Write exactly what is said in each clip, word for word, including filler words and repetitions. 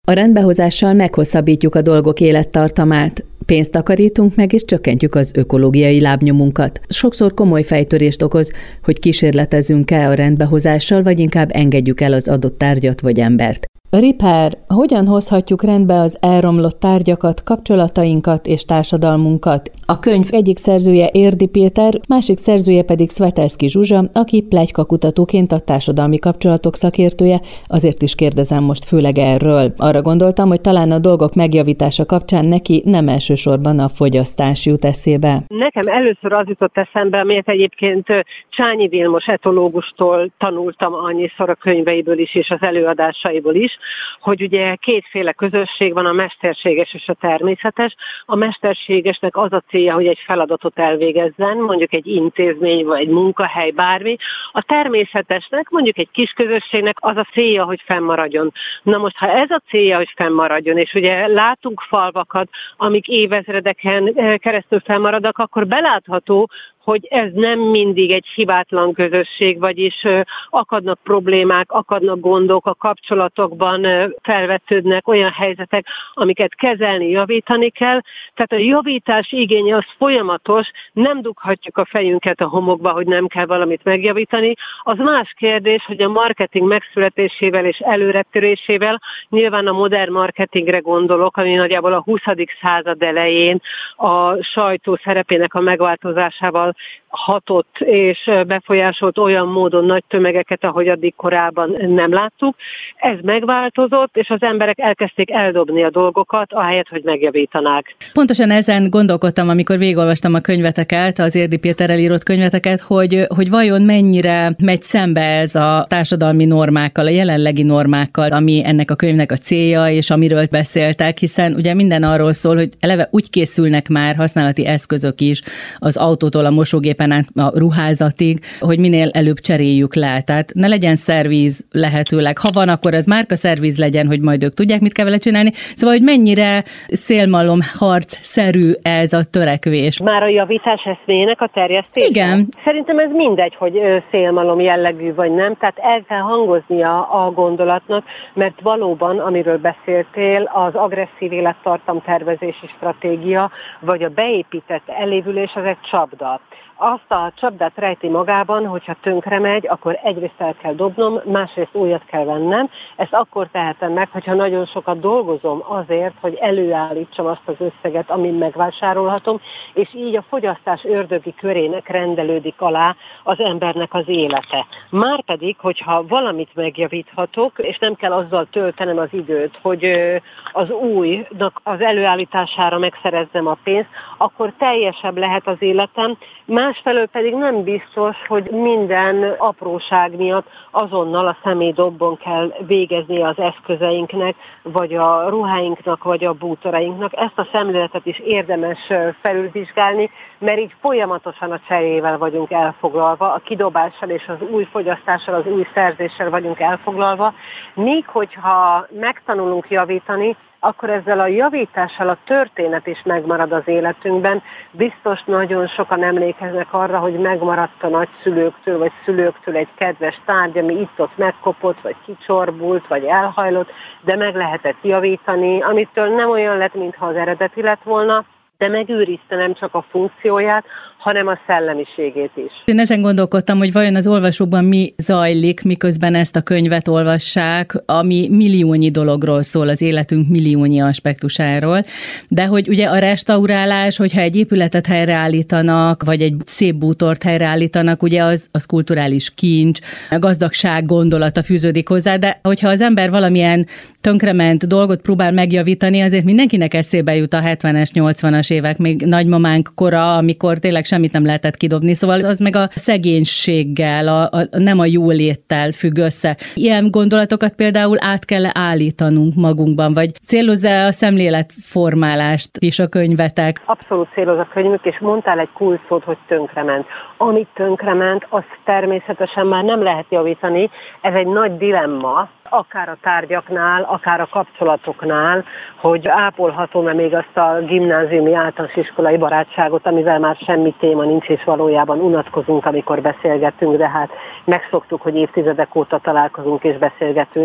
A rendbehozással meghosszabbítjuk a dolgok élettartamát, pénzt takarítunk meg, és csökkentjük az ökológiai lábnyomunkat. Sokszor komoly fejtörést okoz, hogy kísérletezzünk-e a rendbehozással, vagy inkább engedjük el az adott tárgyat vagy embert. Ripper, hogyan hozhatjuk rendbe az elromlott tárgyakat, kapcsolatainkat és társadalmunkat? A könyv egyik szerzője Érdi Péter, másik szerzője pedig Szvetelszky Zsuzsa, aki pletykakutatóként a társadalmi kapcsolatok szakértője, azért is kérdezem most főleg erről. Arra gondoltam, hogy talán a dolgok megjavítása kapcsán neki nem elsősorban a fogyasztás jut eszébe. Nekem először az jutott eszembe, amit egyébként Csányi Vilmos etológustól tanultam annyiszor a könyveiből is és az előadásaiból is, hogy ugye kétféle közösség van, a mesterséges és a természetes. A mesterségesnek az a célja, hogy egy feladatot elvégezzen, mondjuk egy intézmény vagy egy munkahely, bármi. A természetesnek, mondjuk egy kis közösségnek az a célja, hogy fennmaradjon. Na most, ha ez a célja, hogy fennmaradjon, és ugye látunk falvakat, amik évezredeken keresztül fennmaradnak, akkor belátható, hogy ez nem mindig egy hibátlan közösség, vagyis akadnak problémák, akadnak gondok, a kapcsolatokban felvetődnek olyan helyzetek, amiket kezelni, javítani kell. Tehát a javítás igénye az folyamatos, nem dughatjuk a fejünket a homokba, hogy nem kell valamit megjavítani. Az más kérdés, hogy a marketing megszületésével és előretörésével, nyilván a modern marketingre gondolok, ami nagyjából a huszadik század elején a sajtó szerepének a megváltozásával hatott és befolyásolt olyan módon nagy tömegeket, ahogy addig korábban nem láttuk. Ez megváltozott, és az emberek elkezdték eldobni a dolgokat, ahelyett, hogy megjavítanák. Pontosan ezen gondolkodtam, amikor végigolvastam a könyveteket, az Érdi Péterrel írott könyveteket, hogy, hogy vajon mennyire megy szembe ez a társadalmi normákkal, a jelenlegi normákkal, ami ennek a könyvnek a célja, és amiről beszéltek, hiszen ugye minden arról szól, hogy eleve úgy készülnek már használati eszközök is, az autótól a mosógépen át a ruházatig, hogy minél előbb cseréljük le. Tehát ne legyen szervíz lehetőleg. Ha van, akkor az márka szervíz legyen, hogy majd ők tudják, mit kell vele csinálni. Szóval, hogy mennyire szélmalom harcszerű ez a törekvés. Már a javítás eszméjének a terjesztése? Igen. Szerintem ez mindegy, hogy szélmalom jellegű vagy nem. Tehát el kell hangoznia a gondolatnak, mert valóban, amiről beszéltél, az agresszív élettartam tervezési stratégia, vagy a beépített elévülés, az egy csapda. Azt a csapdát rejti magában, hogyha tönkre megy, akkor egyrészt el kell dobnom, másrészt újat kell vennem. Ezt akkor tehetem meg, hogyha nagyon sokat dolgozom azért, hogy előállítsam azt az összeget, amin megvásárolhatom, és így a fogyasztás ördögi körének rendelődik alá az embernek az élete. Márpedig, hogyha valamit megjavíthatok, és nem kell azzal töltenem az időt, hogy az újnak az előállítására megszerezzem a pénzt, akkor teljesebb lehet az életem. Másfelől pedig nem biztos, hogy minden apróság miatt azonnal a személydobban kell végezni az eszközeinknek, vagy a ruháinknak, vagy a bútorainknak. Ezt a szemléletet is érdemes felülvizsgálni, mert így folyamatosan a cserével vagyunk elfoglalva, a kidobással és az új fogyasztással, az új szerzéssel vagyunk elfoglalva, míg hogyha megtanulunk javítani, akkor ezzel a javítással a történet is megmarad az életünkben. Biztos nagyon sokan emlékeznek arra, hogy megmaradt a nagyszülőktől, vagy szülőktől egy kedves tárgy, ami itt-ott megkopott, vagy kicsorbult, vagy elhajlott, de meg lehetett javítani, amitől nem olyan lett, mintha az eredeti lett volna, de megőrizte nem csak a funkcióját, hanem a szellemiségét is. Én ezen gondolkodtam, hogy vajon az olvasókban mi zajlik, miközben ezt a könyvet olvassák, ami milliónyi dologról szól, az életünk milliónyi aspektusáról, de hogy ugye a restaurálás, hogyha egy épületet helyreállítanak, vagy egy szép bútort helyreállítanak, ugye az, az kulturális kincs, a gazdagság gondolata fűződik hozzá, de hogyha az ember valamilyen tönkrement dolgot próbál megjavítani, azért mindenkinek eszébe jut a hetvenes, nyolcvanas évek, még nagymamánk kora, amikor tényleg semmit nem lehetett kidobni, szóval az meg a szegénységgel, a, a, nem a jóléttel függ össze. Ilyen gondolatokat például át kell állítanunk magunkban, vagy célozza a szemléletformálást is a könyvetek? Abszolút céloz a könyvük, és mondtál egy kulcsszót, hogy tönkrement. Amit tönkrement, azt természetesen már nem lehet javítani, ez egy nagy dilemma, akár a tárgyaknál, akár a kapcsolatoknál, hogy ápolhatom-e még azt a gimnáziumi általános iskolai barátságot, amivel már semmi téma nincs, és valójában unatkozunk, amikor beszélgetünk, de hát megszoktuk, hogy évtizedek óta találkozunk és beszélgetünk.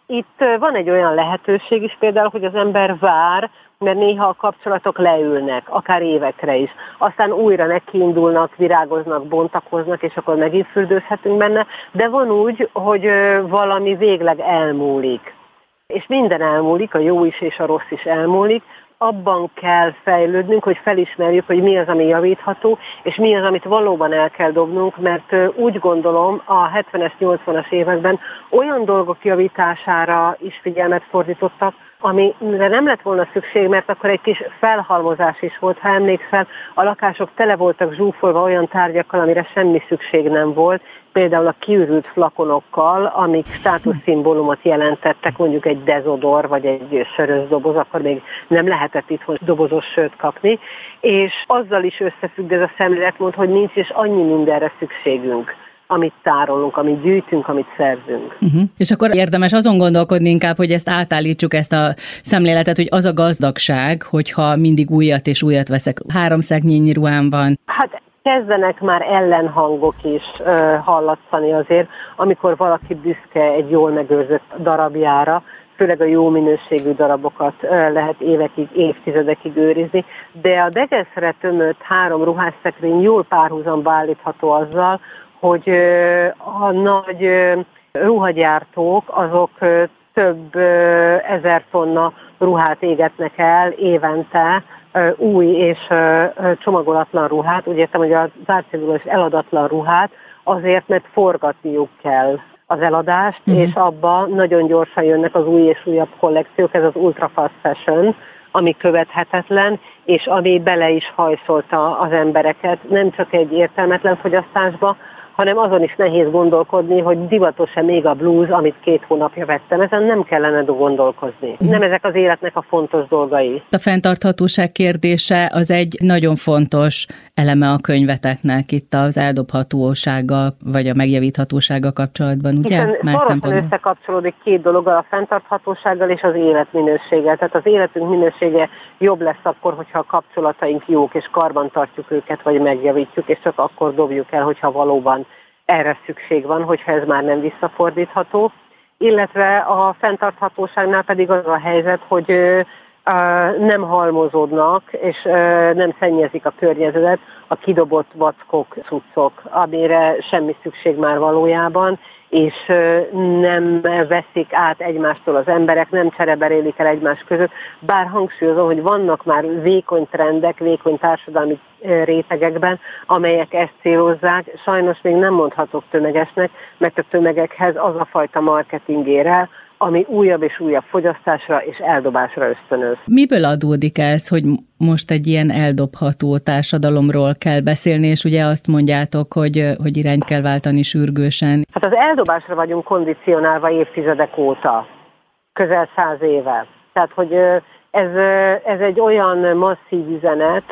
Itt van egy olyan lehetőség is például, hogy az ember vár, mert néha a kapcsolatok leülnek, akár évekre is. Aztán újra nekiindulnak, virágoznak, bontakoznak, és akkor megint fürdőzhetünk benne, de van úgy, hogy valami végleg elmúlik. És minden elmúlik, a jó is és a rossz is elmúlik, abban kell fejlődnünk, hogy felismerjük, hogy mi az, ami javítható, és mi az, amit valóban el kell dobnunk, mert úgy gondolom a hetvenes, nyolcvanas években olyan dolgok javítására is figyelmet fordítottak, amire nem lett volna szükség, mert akkor egy kis felhalmozás is volt. Ha emlékszel, a lakások tele voltak zsúfolva olyan tárgyakkal, amire semmi szükség nem volt, például a kiürült flakonokkal, amik státuszszimbólumot jelentettek, mondjuk egy dezodor vagy egy sörös doboz, akkor még nem lehetett itthon dobozos sört kapni, és azzal is összefügg ez a szemléletmód, hogy nincs is annyi mindenre szükségünk, amit tárolunk, amit gyűjtünk, amit szerzünk. Uh-huh. És akkor érdemes azon gondolkodni inkább, hogy ezt átállítsuk, ezt a szemléletet, hogy az a gazdagság, hogyha mindig újat és újat veszek. Három szeknyi ruhám van. Hát kezdenek már ellenhangok is uh, hallatszani azért, amikor valaki büszke egy jól megőrzött darabjára, főleg a jó minőségű darabokat uh, lehet évekig, évtizedekig őrizni, de a degeszre tömött három ruhásszekrény jól párhuzamba állítható azzal, hogy uh, a nagy uh, ruhagyártók azok uh, több uh, ezer tonna ruhát égetnek el évente, új és csomagolatlan ruhát, úgy értem, hogy az árcélulós eladatlan ruhát, azért, mert forgatniuk kell az eladást, uh-huh. és abban nagyon gyorsan jönnek az új és újabb kollekciók, ez az ultra fast fashion, ami követhetetlen, és ami bele is hajszolta az embereket, nem csak egy értelmetlen fogyasztásba, hanem azon is nehéz gondolkodni, hogy divatos-e még a blues, amit két hónapja vettem. Ezen nem kellene gondolkozni. Nem ezek az életnek a fontos dolgai. A fenntarthatóság kérdése az egy nagyon fontos eleme a könyveteknek itt az eldobhatósággal, vagy a megjavíthatósággal kapcsolatban, ugye? Hiszen Más szorosan összekapcsolódik két dologgal, a fenntarthatósággal és az életminőséggel. Tehát az életünk minősége jobb lesz akkor, hogyha a kapcsolataink jók, és karban tartjuk őket, vagy megjavítjuk, és csak akkor dobjuk el, hogyha valóban erre szükség van, hogyha ez már nem visszafordítható. Illetve a fenntarthatóságnál pedig az a helyzet, hogy ö, ö, nem halmozódnak, és ö, nem szennyezik a környezetet a kidobott vackok, cuccok, amire semmi szükség már valójában, és ö, nem veszik át egymástól az emberek, nem csereberélik el egymás között, bár hangsúlyozom, hogy vannak már vékony trendek, vékony társadalmi rétegekben, amelyek ezt célozzák, sajnos még nem mondhatok tömegesnek, mert a tömegekhez az a fajta marketing ér el, ami újabb és újabb fogyasztásra és eldobásra ösztönöz. Miből adódik ez, hogy most egy ilyen eldobható társadalomról kell beszélni, és ugye azt mondjátok, hogy, hogy irányt kell váltani sürgősen? Hát az eldobásra vagyunk kondicionálva évtizedek óta, közel száz éve. Tehát, hogy ez, ez egy olyan masszív üzenet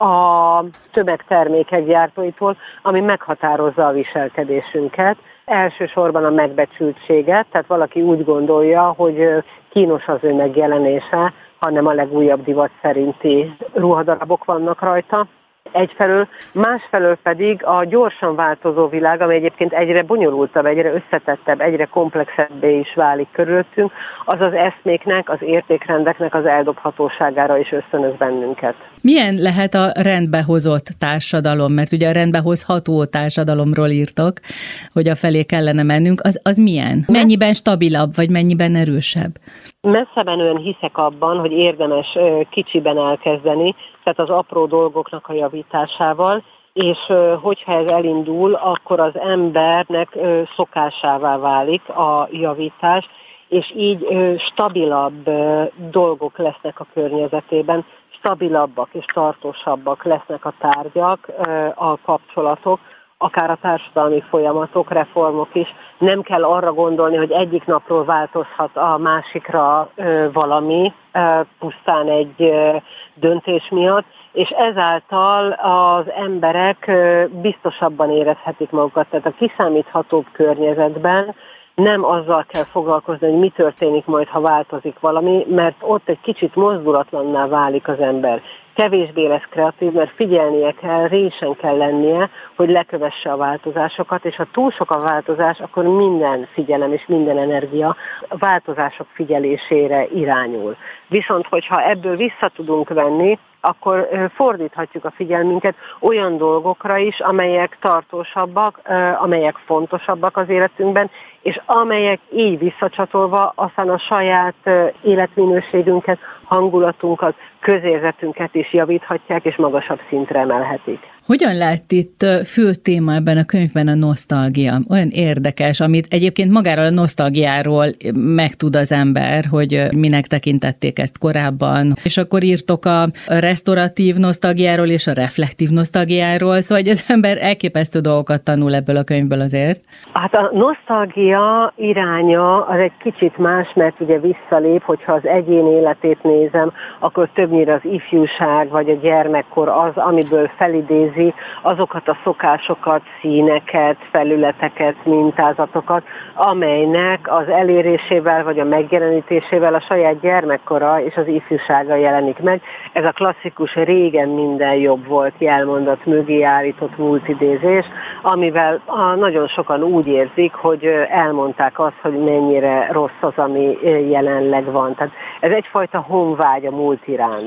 a tömegtermékek gyártóitól, ami meghatározza a viselkedésünket. Elsősorban a megbecsültséget, tehát valaki úgy gondolja, hogy kínos az ő megjelenése, hanem a legújabb divat szerinti ruhadarabok vannak rajta. Egyfelől, másfelől pedig a gyorsan változó világ, ami egyébként egyre bonyolultabb, egyre összetettebb, egyre komplexebbé is válik körülöttünk, az az eszméknek, az értékrendeknek az eldobhatóságára is ösztönöz bennünket. Milyen lehet a rendbehozott társadalom? Mert ugye a rendbehozható társadalomról írtok, hogy a felé kellene mennünk. Az, az milyen? Mennyiben stabilabb, vagy mennyiben erősebb? Messze menően hiszek abban, hogy érdemes kicsiben elkezdeni, tehát az apró dolgoknak a javításával, és hogyha ez elindul, akkor az embernek szokásává válik a javítás, és így stabilabb dolgok lesznek a környezetében, stabilabbak és tartósabbak lesznek a tárgyak, a kapcsolatok, akár a társadalmi folyamatok, reformok is. Nem kell arra gondolni, hogy egyik napról változhat a másikra ö, valami, ö, pusztán egy ö, döntés miatt, és ezáltal az emberek ö, biztosabban érezhetik magukat. Tehát a kiszámíthatóbb környezetben nem azzal kell foglalkozni, hogy mi történik majd, ha változik valami, mert ott egy kicsit mozdulatlanná válik az ember. kevésbé lesz kreatív, mert figyelnie kell, résen kell lennie, hogy lekövesse a változásokat, és ha túl sok a változás, akkor minden figyelem és minden energia a változások figyelésére irányul. Viszont, hogyha ebből vissza tudunk venni, akkor fordíthatjuk a figyelmünket olyan dolgokra is, amelyek tartósabbak, amelyek fontosabbak az életünkben, és amelyek így visszacsatolva aztán a saját életminőségünket, hangulatunkat, közérzetünket is javíthatják, és magasabb szintre emelhetik. Hogyan lett itt fő téma ebben a könyvben a nosztalgia? Olyan érdekes, amit egyébként magáról a nosztalgiáról megtud az ember, hogy minek tekintették ezt korábban. És akkor írtok a resztoratív nosztalgiáról és a reflektív nosztalgiáról, szóval hogy az ember elképesztő dolgokat tanul ebből a könyvből azért. Hát a nosztalgia iránya az egy kicsit más, mert ugye visszalép, hogyha az egyén életét nézem, akkor többnyire az ifjúság vagy a gyermekkor az, amiből felidéz azokat a szokásokat, színeket, felületeket, mintázatokat, amelynek az elérésével vagy a megjelenítésével a saját gyermekkora és az ifjúsága jelenik meg. Ez a klasszikus régen minden jobb volt jelmondat mögé állított múltidézés, amivel nagyon sokan úgy érzik, hogy elmondták azt, hogy mennyire rossz az, ami jelenleg van. Tehát ez egyfajta honvágy a múlt iránt.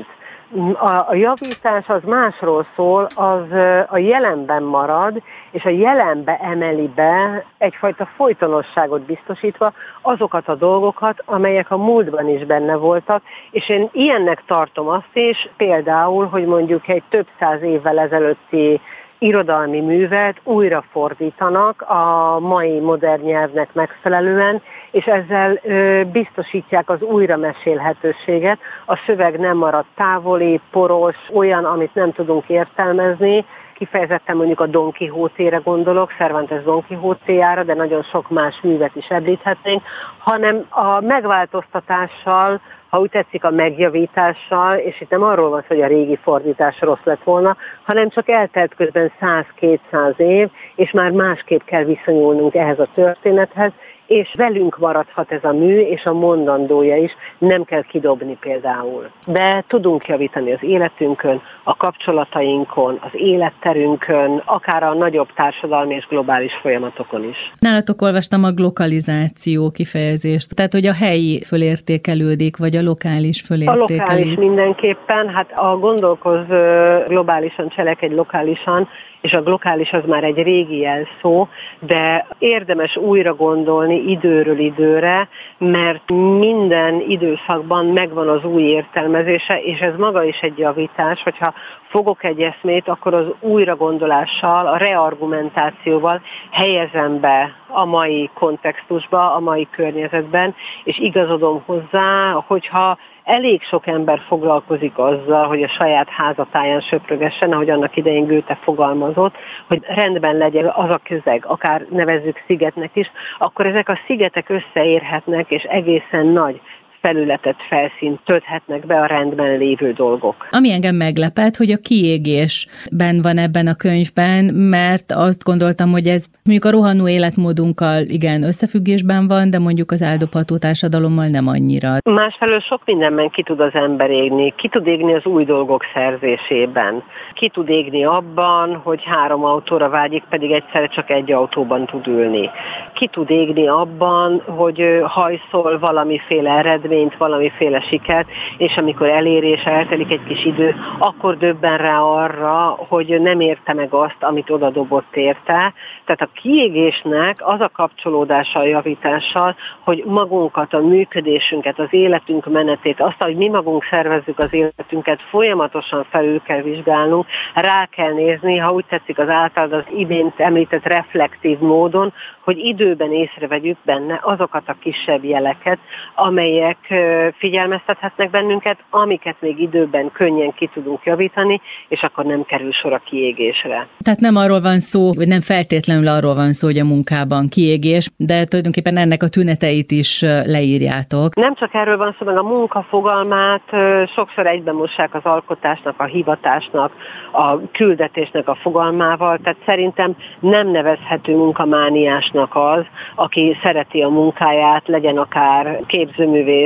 A javítás az másról szól, az a jelenben marad, és a jelenbe emeli be egyfajta folytonosságot biztosítva azokat a dolgokat, amelyek a múltban is benne voltak, és én ilyennek tartom azt is, például, hogy mondjuk egy több száz évvel ezelőtti irodalmi művet újra fordítanak a mai modern nyelvnek megfelelően, és ezzel ö, biztosítják az újra mesélhetőséget. A szöveg nem marad távoli, poros, olyan, amit nem tudunk értelmezni, kifejezetten mondjuk a Don Quixote-re gondolok, Cervantes Don Quixote-jára, de nagyon sok más művet is említhetnénk, hanem a megváltoztatással, ha úgy tetszik, a megjavítással, és itt nem arról van szó, hogy a régi fordítás rossz lett volna, hanem csak eltelt közben száz-kétszáz év, és már másképp kell viszonyulnunk ehhez a történethez, és velünk maradhat ez a mű, és a mondandója is, nem kell kidobni például. De tudunk javítani az életünkön, a kapcsolatainkon, az életterünkön, akár a nagyobb társadalmi és globális folyamatokon is. Nálatok olvastam a glokalizáció kifejezést, tehát hogy a helyi fölértékelődik, vagy a lokális fölértékelődik. A lokális mindenképpen, hát a gondolkoz globálisan, cselekedj lokálisan, és a lokális az már egy régi jelszó, de érdemes újra gondolni időről időre, mert minden időszakban megvan az új értelmezése, és ez maga is egy javítás, hogyha fogok egy eszmét, akkor az újragondolással, a reargumentációval helyezem be a mai kontextusba, a mai környezetben, és igazodom hozzá, hogyha elég sok ember foglalkozik azzal, hogy a saját házatáján söprögessen, ahogy annak idején Goethe fogalmazott, hogy rendben legyen az a közeg, akár nevezzük szigetnek is, akkor ezek a szigetek összeérhetnek, és egészen nagy felületet, felszínt tölthetnek be a rendben lévő dolgok. Ami engem meglepett, hogy a kiégésben van ebben a könyvben, mert azt gondoltam, hogy ez mondjuk a rohanó életmódunkkal igen összefüggésben van, de mondjuk az eldobható társadalommal nem annyira. Másfelől sok mindenben ki tud az ember égni. Ki tud égni az új dolgok szerzésében. Ki tud égni abban, hogy három autóra vágyik, pedig egyszerre csak egy autóban tud ülni. Ki tud égni abban, hogy hajszol valamiféle eredményt, valamiféle sikert, és amikor eléri és eltelik egy kis idő, akkor döbben rá arra, hogy nem érte meg azt, amit odadobott érte. Tehát a kiégésnek az a kapcsolódása a javítással, hogy magunkat, a működésünket, az életünk menetét, azt, hogy mi magunk szervezzük az életünket, folyamatosan felül kell vizsgálnunk, rá kell nézni, ha úgy tetszik az általad az imént említett reflektív módon, hogy időben észrevegyük benne azokat a kisebb jeleket, amelyek figyelmeztethetnek bennünket, amiket még időben könnyen ki tudunk javítani, és akkor nem kerül sor a kiégésre. Tehát nem arról van szó, vagy nem feltétlenül arról van szó, hogy a munkában kiégés, de tulajdonképpen ennek a tüneteit is leírjátok. Nem csak erről van szó, meg a munka fogalmát sokszor egybemossák az alkotásnak, a hivatásnak, a küldetésnek a fogalmával, tehát szerintem nem nevezhető munkamániásnak az, aki szereti a munkáját, legyen akár képzőművész,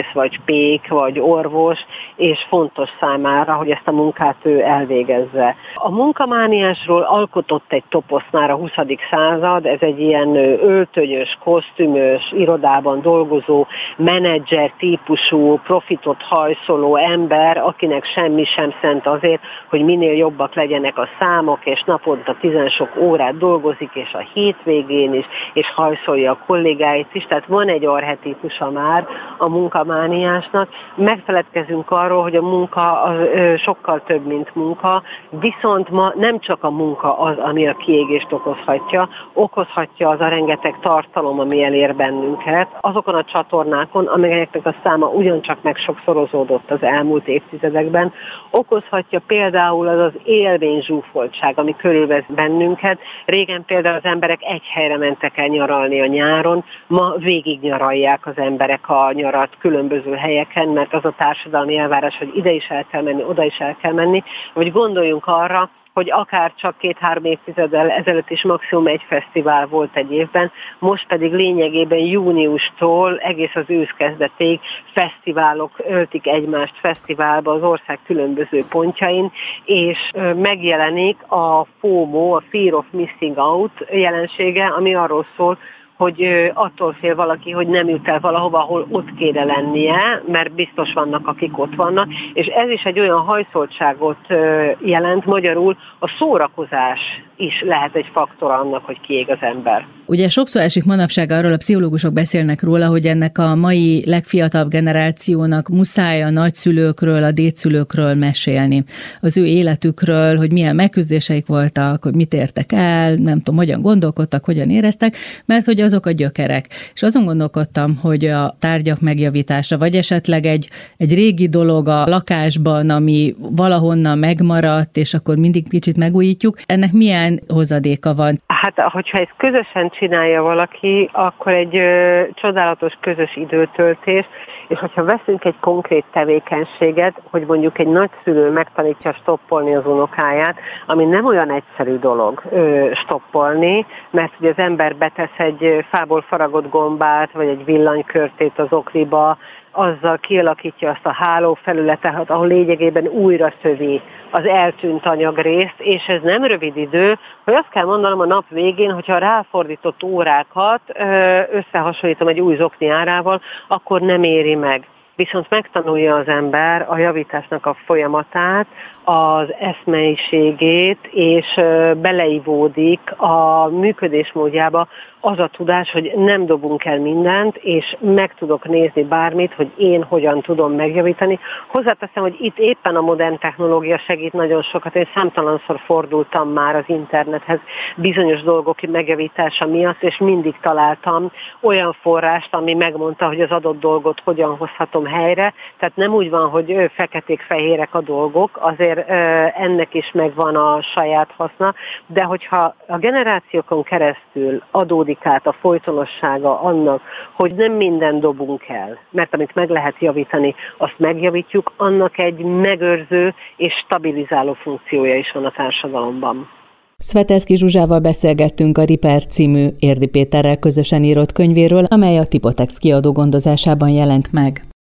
jogász, vagy pék, vagy orvos, és fontos számára, hogy ezt a munkát ő elvégezze. A munkamániásról alkotott egy toposzt már a huszadik század, ez egy ilyen öltönyös, kosztümös, irodában dolgozó, menedzser típusú, profitot hajszoló ember, akinek semmi sem szent azért, hogy minél jobbak legyenek a számok, és naponta tizensok órát dolgozik, és a hétvégén is, és hajszolja a kollégáit is, tehát van egy archetípusa már a munkamániásnak. Megfeledkezünk arról, hogy a munka az, ö, sokkal több, mint munka, viszont ma nem csak a munka az, ami a kiégést okozhatja, okozhatja az a rengeteg tartalom, ami elér bennünket, azokon a csatornákon, amelyeknek a száma ugyancsak megsokszorozódott az elmúlt évtizedekben, okozhatja például az az élményzsúfoltság, ami körülvesz bennünket. Régen például az emberek egy helyre mentek el nyaralni a nyáron, ma végig nyaralják az emberek a nyarat különböző helyeken, mert az a társadalmi elvárás, hogy ide is el kell menni, oda is el kell menni, vagy gondoljunk arra, hogy akár csak két-három évtizeddel ezelőtt is maximum egy fesztivál volt egy évben, most pedig lényegében júniustól egész az ősz kezdetéig fesztiválok öltik egymást fesztiválba az ország különböző pontjain, és megjelenik a FOMO, a Fear of Missing Out jelensége, ami arról szól, hogy attól fél valaki, hogy nem jut el valahova, ahol ott kéne lennie, mert biztos vannak, akik ott vannak, és ez is egy olyan hajszoltságot jelent, magyarul a szórakozás is lehet egy faktor annak, hogy kiég az ember. Ugye sokszor esik manapság arról, a pszichológusok beszélnek róla, hogy ennek a mai legfiatalabb generációnak muszáj a nagyszülőkről, a dédszülőkről mesélni. Az ő életükről, hogy milyen megküzdéseik voltak, hogy mit értek el, nem tudom, hogyan gondolkodtak, hogyan éreztek, mert hogy azok a gyökerek. És azon gondolkodtam, hogy a tárgyak megjavítása, vagy esetleg egy, egy régi dolog a lakásban, ami valahonnan megmaradt, és akkor mindig kicsit megújítjuk, ennek milyen hozadéka van? Hát, hogyha ezt közösen csinálja valaki, akkor egy ö, csodálatos közös időtöltés, és hogyha veszünk egy konkrét tevékenységet, hogy mondjuk egy nagyszülő megtanítja stoppolni az unokáját, ami nem olyan egyszerű dolog ö, stoppolni, mert ugye az ember betesz egy fából faragott gombát, vagy egy villanykörtét az okliba, azzal kialakítja azt a hálófelületet, ahol lényegében újra szövi az eltűnt anyagrészt, és ez nem rövid idő, hogy azt kell mondanom a nap végén, hogyha ráfordított órákat összehasonlítom egy új zokni árával, akkor nem éri meg. Viszont megtanulja az ember a javításnak a folyamatát, az eszmeiségét, és beleivódik a működésmódjába az a tudás, hogy nem dobunk el mindent, és meg tudok nézni bármit, hogy én hogyan tudom megjavítani. Hozzáteszem, hogy itt éppen a modern technológia segít nagyon sokat. Én számtalanszor fordultam már az internethez bizonyos dolgok megjavítása miatt, és mindig találtam olyan forrást, ami megmondta, hogy az adott dolgot hogyan hozhatom helyre. Tehát nem úgy van, hogy feketék-fehérek a dolgok, azért ennek is megvan a saját haszna, de hogyha a generációkon keresztül adódik át a folytonossága annak, hogy nem minden dobunk el, mert amit meg lehet javítani, azt megjavítjuk, annak egy megőrző és stabilizáló funkciója is van a társadalomban. Szvetelszky Zsuzsával beszélgettünk a Riper című Érdi Péterrel közösen írott könyvéről, amely a Tipotex kiadó gondozásában jelent meg.